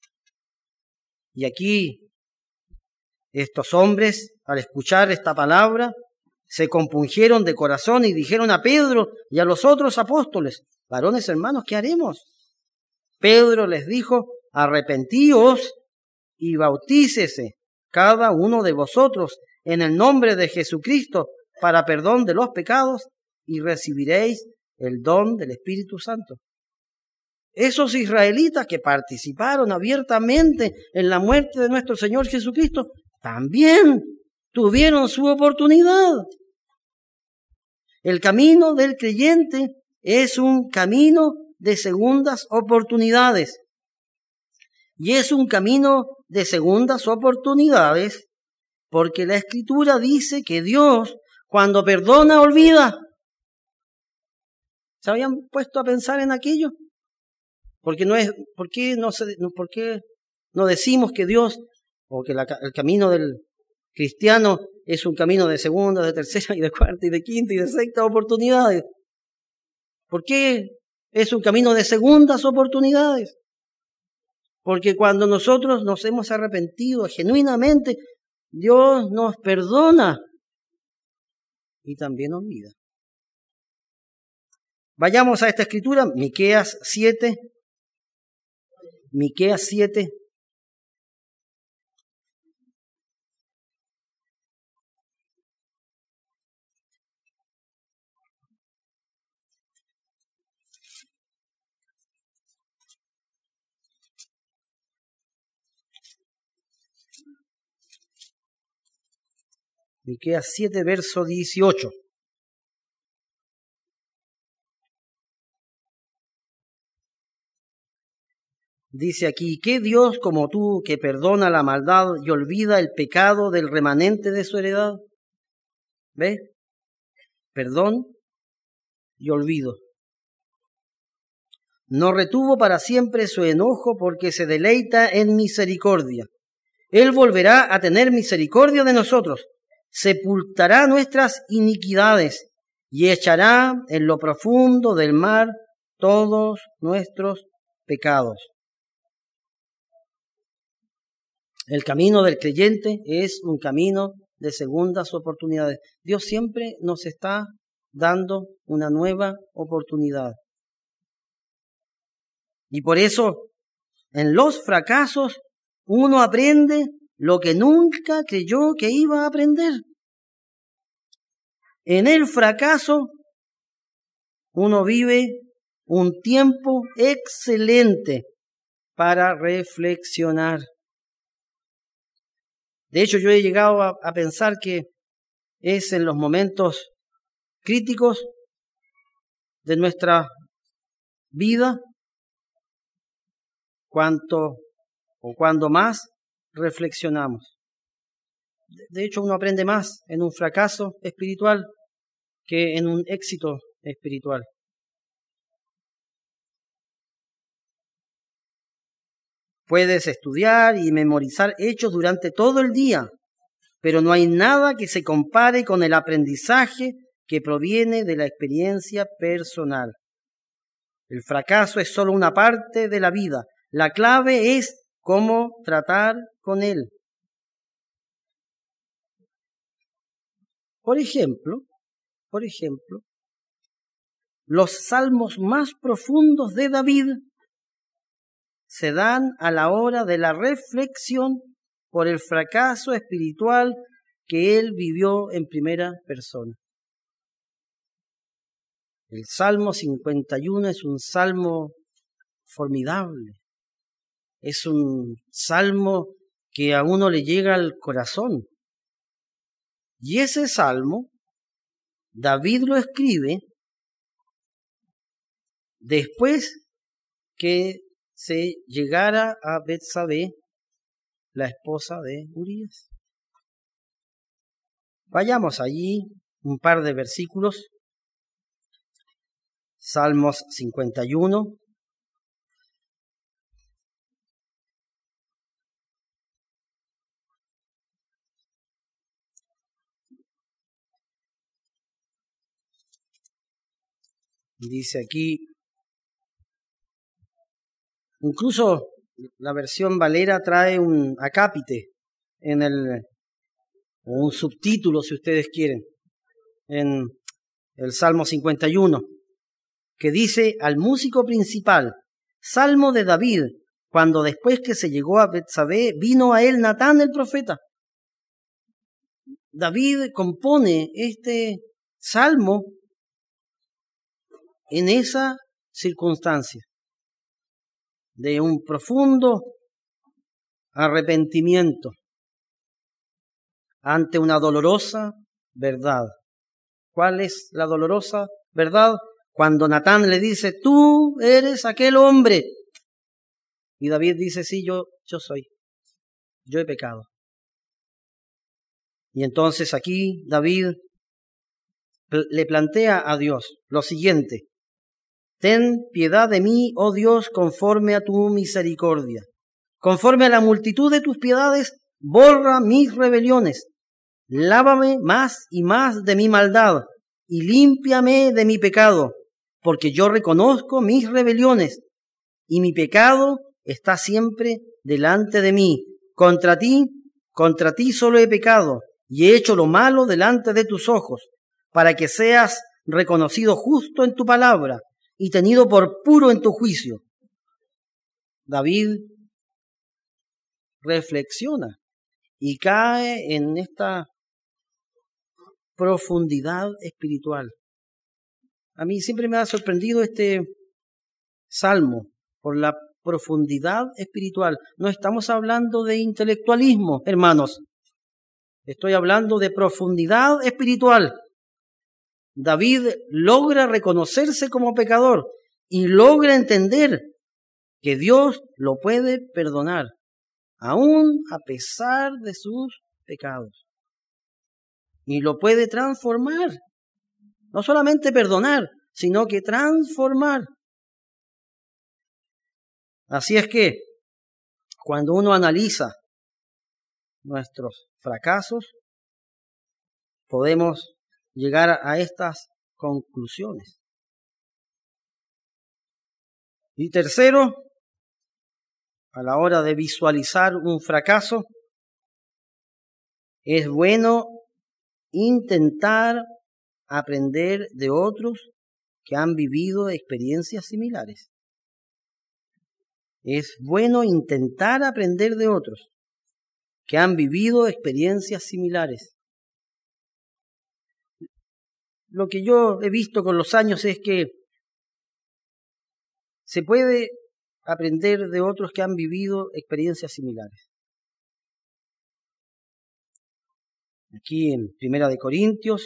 Y aquí estos hombres, al escuchar esta palabra, se compungieron de corazón y dijeron a Pedro y a los otros apóstoles, varones hermanos, ¿qué haremos? Pedro les dijo, arrepentíos y bautícese cada uno de vosotros en el nombre de Jesucristo para perdón de los pecados y recibiréis el don del Espíritu Santo. Esos israelitas que participaron abiertamente en la muerte de nuestro Señor Jesucristo también tuvieron su oportunidad. El camino del creyente es un camino de segundas oportunidades. Y es un camino de segundas oportunidades porque la Escritura dice que Dios, cuando perdona, olvida. ¿Se habían puesto a pensar en aquello? Porque no es, ¿por qué no, se, no, por qué no decimos que Dios, o que la, el camino del cristiano es un camino de segunda, de tercera y de cuarta y de quinta y de sexta oportunidades? ¿Por qué es un camino de segundas oportunidades? Porque cuando nosotros nos hemos arrepentido genuinamente, Dios nos perdona y también olvida. Vayamos a esta escritura, Miqueas siete. Miqueas siete. Miqueas siete, verso dieciocho. Dice aquí, ¿qué Dios como tú que perdona la maldad y olvida el pecado del remanente de su heredad? ¿Ve? Perdón y olvido. No retuvo para siempre su enojo porque se deleita en misericordia. Él volverá a tener misericordia de nosotros, sepultará nuestras iniquidades y echará en lo profundo del mar todos nuestros pecados. El camino del creyente es un camino de segundas oportunidades. Dios siempre nos está dando una nueva oportunidad. Y por eso, en los fracasos, uno aprende lo que nunca creyó que iba a aprender. En el fracaso, uno vive un tiempo excelente para reflexionar. De hecho, yo he llegado a, a pensar que es en los momentos críticos de nuestra vida cuanto o cuando más reflexionamos. De hecho, uno aprende más en un fracaso espiritual que en un éxito espiritual. Puedes estudiar y memorizar hechos durante todo el día, pero no hay nada que se compare con el aprendizaje que proviene de la experiencia personal. El fracaso es solo una parte de la vida. La clave es cómo tratar con él. Por ejemplo, por ejemplo, los salmos más profundos de David se dan a la hora de la reflexión por el fracaso espiritual que él vivió en primera persona. El Salmo cincuenta y uno es un salmo formidable. Es un salmo que a uno le llega al corazón. Y ese salmo, David lo escribe después que se llegara a Betsabé, la esposa de Urías. Vayamos allí un par de versículos. Salmos cincuenta y uno. Dice aquí, incluso la versión Valera trae un acápite en el, o un subtítulo si ustedes quieren, en el Salmo cincuenta y uno, que dice al músico principal, Salmo de David, cuando después que se llegó a Betsabé, vino a él Natán el profeta. David compone este salmo en esa circunstancia de un profundo arrepentimiento ante una dolorosa verdad. ¿Cuál es la dolorosa verdad? Cuando Natán le dice, tú eres aquel hombre. Y David dice, sí, yo, yo soy. Yo he pecado. Y entonces aquí David le plantea a Dios lo siguiente. Ten piedad de mí, oh Dios, conforme a tu misericordia. Conforme a la multitud de tus piedades, borra mis rebeliones. Lávame más y más de mi maldad y límpiame de mi pecado, porque yo reconozco mis rebeliones y mi pecado está siempre delante de mí. Contra ti, contra ti solo he pecado y he hecho lo malo delante de tus ojos, para que seas reconocido justo en tu palabra y tenido por puro en tu juicio. David reflexiona y cae en esta profundidad espiritual. A mí siempre me ha sorprendido este salmo por la profundidad espiritual. No estamos hablando de intelectualismo, hermanos. Estoy hablando de profundidad espiritual. David logra reconocerse como pecador y logra entender que Dios lo puede perdonar, aún a pesar de sus pecados. Y lo puede transformar. No solamente perdonar, sino que transformar. Así es que, cuando uno analiza nuestros fracasos, podemos llegar a estas conclusiones. Y tercero, a la hora de visualizar un fracaso, es bueno intentar aprender de otros que han vivido experiencias similares. Es bueno intentar aprender de otros que han vivido experiencias similares. Lo que yo he visto con los años es que se puede aprender de otros que han vivido experiencias similares. Aquí en Primera de Corintios,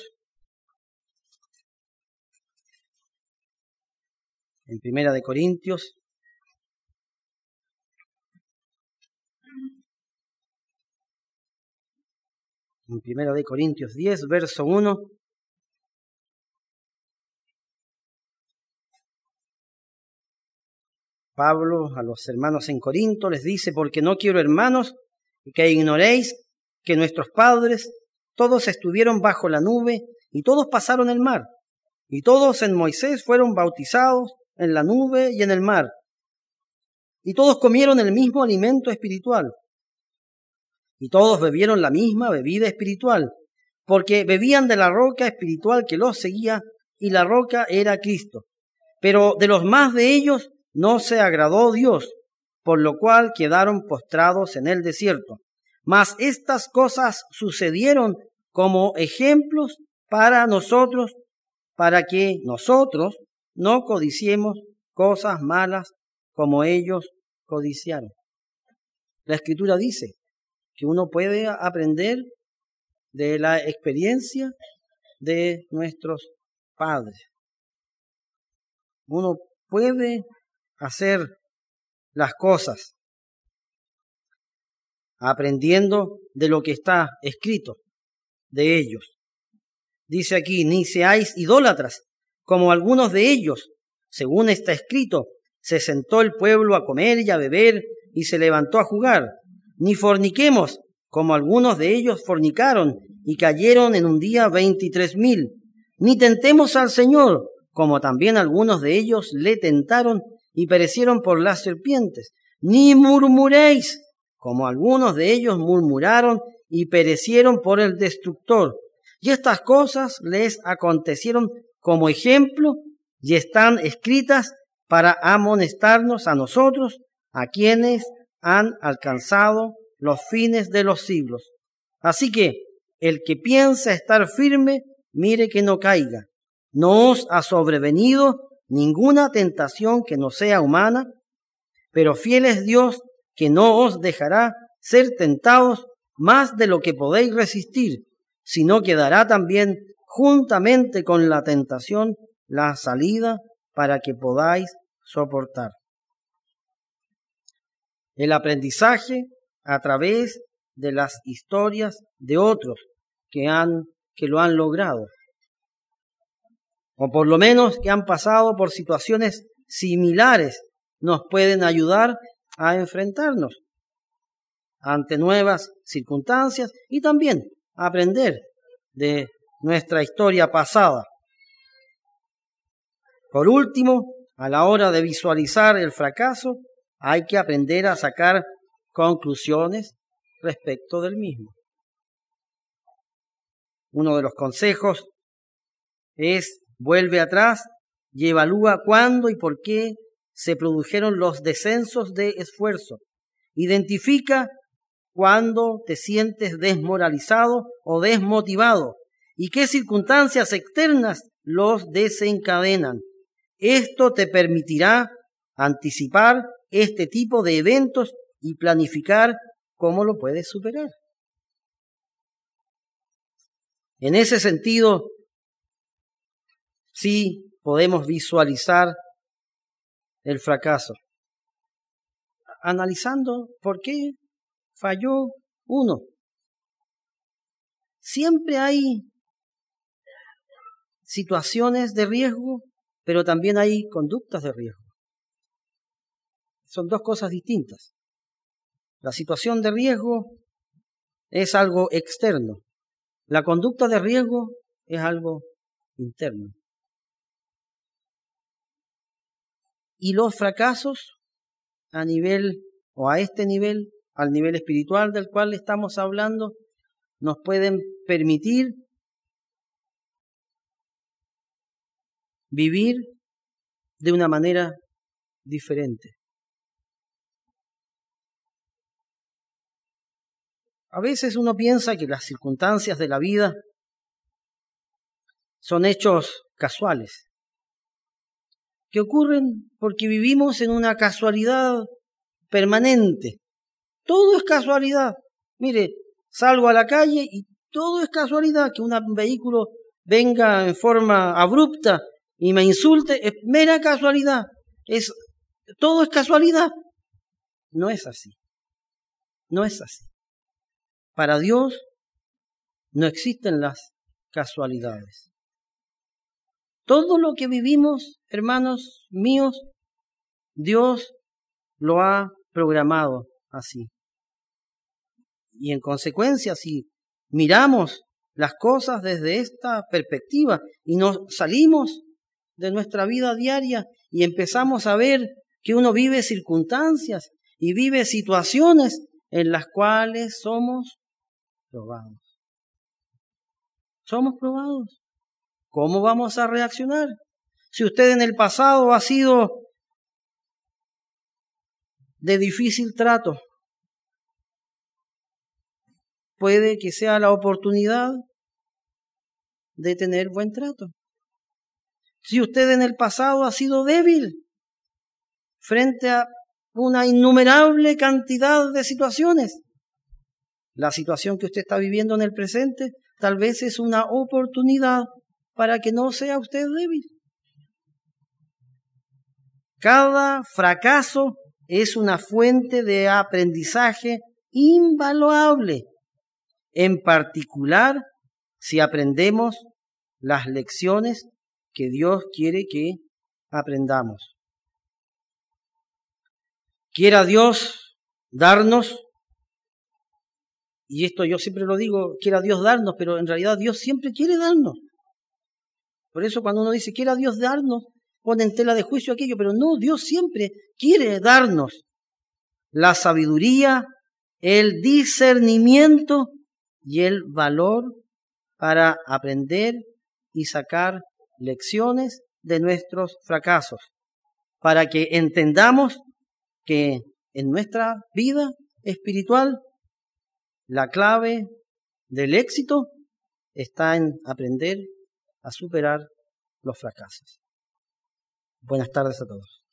en Primera de Corintios, en Primera de Corintios diez, verso uno, Pablo a los hermanos en Corinto les dice, porque no quiero, hermanos, que ignoréis que nuestros padres todos estuvieron bajo la nube y todos pasaron el mar, y todos en Moisés fueron bautizados en la nube y en el mar, y todos comieron el mismo alimento espiritual, y todos bebieron la misma bebida espiritual, porque bebían de la roca espiritual que los seguía, y la roca era Cristo. Pero de los más de ellos no se agradó Dios, por lo cual quedaron postrados en el desierto. Mas estas cosas sucedieron como ejemplos para nosotros, para que nosotros no codiciemos cosas malas como ellos codiciaron. La Escritura dice que uno puede aprender de la experiencia de nuestros padres. Uno puede hacer las cosas aprendiendo de lo que está escrito de ellos. dice aquí, ni seáis idólatras, como algunos de ellos. Según está escrito, se sentó el pueblo a comer y a beber, y se levantó a jugar. Ni forniquemos, como algunos de ellos fornicaron, y cayeron en un día veintitrés mil. Ni tentemos al Señor, como también algunos de ellos le tentaron, y perecieron por las serpientes. Ni murmuréis, como algunos de ellos murmuraron, y perecieron por el destructor. Y estas cosas les acontecieron como ejemplo, y están escritas para amonestarnos a nosotros, a quienes han alcanzado los fines de los siglos. Así que el que piensa estar firme, mire que no caiga. No os ha sobrevenido ninguna tentación que no sea humana, pero fiel es Dios, que no os dejará ser tentados más de lo que podéis resistir, sino que dará también juntamente con la tentación la salida para que podáis soportar. El aprendizaje a través de las historias de otros que han, que lo han logrado, o por lo menos que han pasado por situaciones similares, nos pueden ayudar a enfrentarnos ante nuevas circunstancias y también a aprender de nuestra historia pasada. Por último, a la hora de visualizar el fracaso, hay que aprender a sacar conclusiones respecto del mismo. Uno de los consejos es: vuelve atrás y evalúa cuándo y por qué se produjeron los descensos de esfuerzo. Identifica cuándo te sientes desmoralizado o desmotivado y qué circunstancias externas los desencadenan. Esto te permitirá anticipar este tipo de eventos y planificar cómo lo puedes superar. En ese sentido, sí podemos visualizar el fracaso, analizando por qué falló uno. Siempre hay situaciones de riesgo, pero también hay conductas de riesgo. Son dos cosas distintas. La situación de riesgo es algo externo. La conducta de riesgo es algo interno. Y los fracasos a nivel o a este nivel, al nivel espiritual del cual estamos hablando, nos pueden permitir vivir de una manera diferente. A veces uno piensa que las circunstancias de la vida son hechos casuales, que ocurren porque vivimos en una casualidad permanente. Todo es casualidad. Mire, salgo a la calle y todo es casualidad. Que un vehículo venga en forma abrupta y me insulte, es mera casualidad. Es, todo es casualidad. No es así. No es así. Para Dios no existen las casualidades. Todo lo que vivimos, hermanos míos, Dios lo ha programado así. Y en consecuencia, si miramos las cosas desde esta perspectiva y nos salimos de nuestra vida diaria y empezamos a ver que uno vive circunstancias y vive situaciones en las cuales somos probados. Somos probados. ¿Cómo vamos a reaccionar? Si usted en el pasado ha sido de difícil trato, puede que sea la oportunidad de tener buen trato. Si usted en el pasado ha sido débil frente a una innumerable cantidad de situaciones, la situación que usted está viviendo en el presente tal vez es una oportunidad para que no sea usted débil. Cada fracaso es una fuente de aprendizaje invaluable, en particular si aprendemos las lecciones que Dios quiere que aprendamos. Quiera Dios darnos, y esto yo siempre lo digo, quiera Dios darnos, pero en realidad Dios siempre quiere darnos. Por eso cuando uno dice, quiera Dios darnos, pone en tela de juicio aquello, pero no, Dios siempre quiere darnos la sabiduría, el discernimiento y el valor para aprender y sacar lecciones de nuestros fracasos, para que entendamos que en nuestra vida espiritual la clave del éxito está en aprender a superar los fracasos. Buenas tardes a todos.